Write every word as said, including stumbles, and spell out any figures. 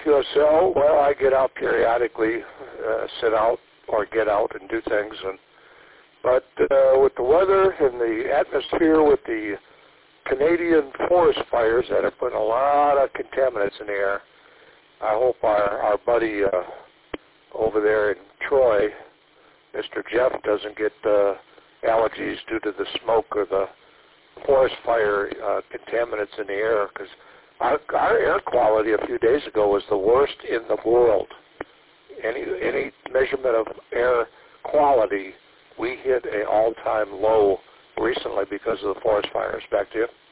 U S L, well, I get out periodically, uh, sit out or get out and do things. And But uh, with the weather and the atmosphere, with the Canadian forest fires that are putting a lot of contaminants in the air, I hope our, our buddy uh, over there in Troy, Mister Jeff, doesn't get uh, allergies due to the smoke or the forest fire uh, contaminants in the air, because our, our air quality a few days ago was the worst in the world. Any, any measurement of air quality, we hit an all-time low recently because of the forest fires. Back to you.